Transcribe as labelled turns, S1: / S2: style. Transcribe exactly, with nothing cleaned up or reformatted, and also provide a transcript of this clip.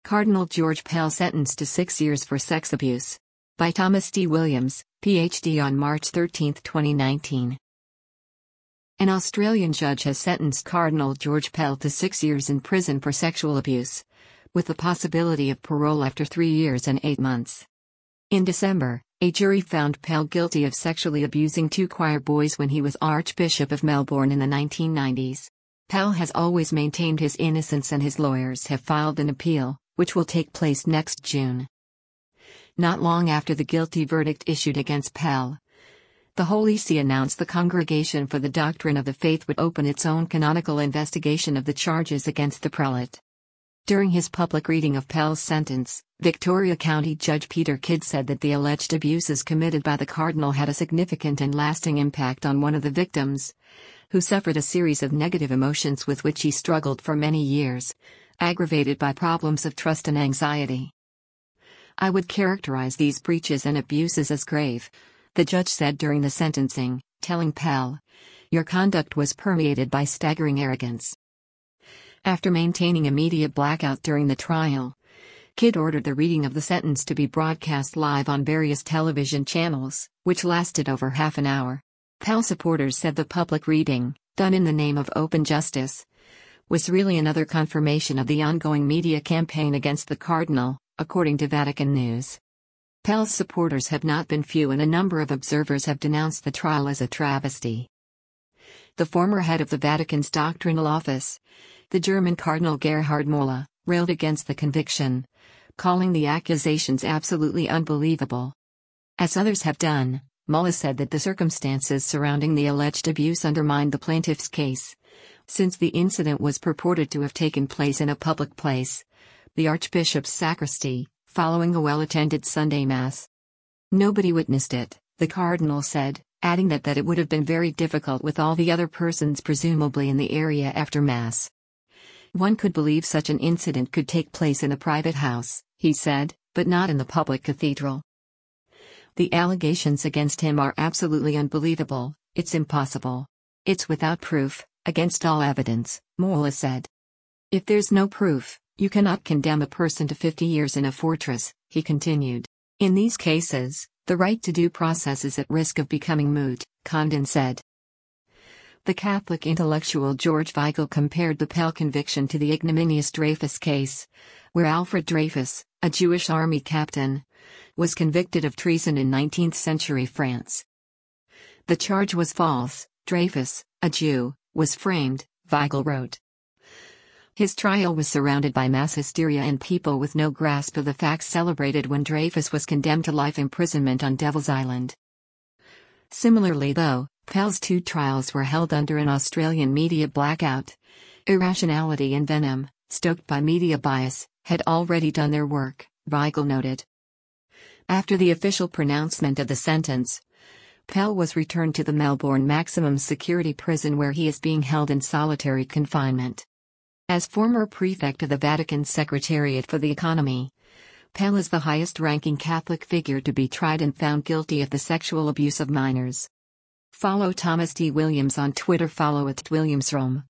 S1: Cardinal George Pell sentenced to six years for sex abuse. By Thomas T. Williams, P H D on March thirteenth, twenty nineteen. An Australian judge has sentenced Cardinal George Pell to six years in prison for sexual abuse, with the possibility of parole after three years and eight months. In December, a jury found Pell guilty of sexually abusing two choir boys when he was Archbishop of Melbourne in the nineteen nineties. Pell has always maintained his innocence, and his lawyers have filed an appeal, which will take place next June. Not long after the guilty verdict issued against Pell, the Holy See announced the Congregation for the Doctrine of the Faith would open its own canonical investigation of the charges against the prelate. During his public reading of Pell's sentence, Victoria County Judge Peter Kidd said that the alleged abuses committed by the cardinal had a significant and lasting impact on one of the victims, who suffered a series of negative emotions with which he struggled for many years, aggravated by problems of trust and anxiety. "I would characterize these breaches and abuses as grave," the judge said during the sentencing, telling Pell, "Your conduct was permeated by staggering arrogance." After maintaining a media blackout during the trial, Kidd ordered the reading of the sentence to be broadcast live on various television channels, which lasted over half an hour. Pell supporters said the public reading, done in the name of open justice, was really another confirmation of the ongoing media campaign against the cardinal, according to Vatican News. Pell's supporters have not been few, and a number of observers have denounced the trial as a travesty. The former head of the Vatican's doctrinal office, the German Cardinal Gerhard Mola, railed against the conviction, calling the accusations absolutely unbelievable. As others have done, Mola said that the circumstances surrounding the alleged abuse undermined the plaintiff's case, since the incident was purported to have taken place in a public place, the Archbishop's sacristy, following a well-attended Sunday Mass. "Nobody witnessed it," the cardinal said, adding that, that it would have been very difficult with all the other persons presumably in the area after Mass. "One could believe such an incident could take place in a private house," he said, "but not in the public cathedral. The allegations against him are absolutely unbelievable. It's impossible. It's without proof, against all evidence," Mola said. "If there's no proof, you cannot condemn a person to fifty years in a fortress," he continued. "In these cases, the right to due process is at risk of becoming moot," Condon said. The Catholic intellectual George Weigel compared the Pell conviction to the ignominious Dreyfus case, where Alfred Dreyfus, a Jewish army captain, was convicted of treason in nineteenth century France. "The charge was false. Dreyfus, a Jew, was framed," Weigel wrote. His trial was surrounded by mass hysteria and people with no grasp of the facts celebrated when Dreyfus was condemned to life imprisonment on Devil's Island. Similarly, though, Pell's two trials were held under an Australian media blackout, irrationality and venom, stoked by media bias, had already done their work, Weigel noted. After the official pronouncement of the sentence, Pell was returned to the Melbourne maximum security prison, where he is being held in solitary confinement. As former prefect of the Vatican Secretariat for the Economy, Pell is the highest-ranking Catholic figure to be tried and found guilty of the sexual abuse of minors. Follow Thomas T. Williams on Twitter. Follow at WilliamsRome.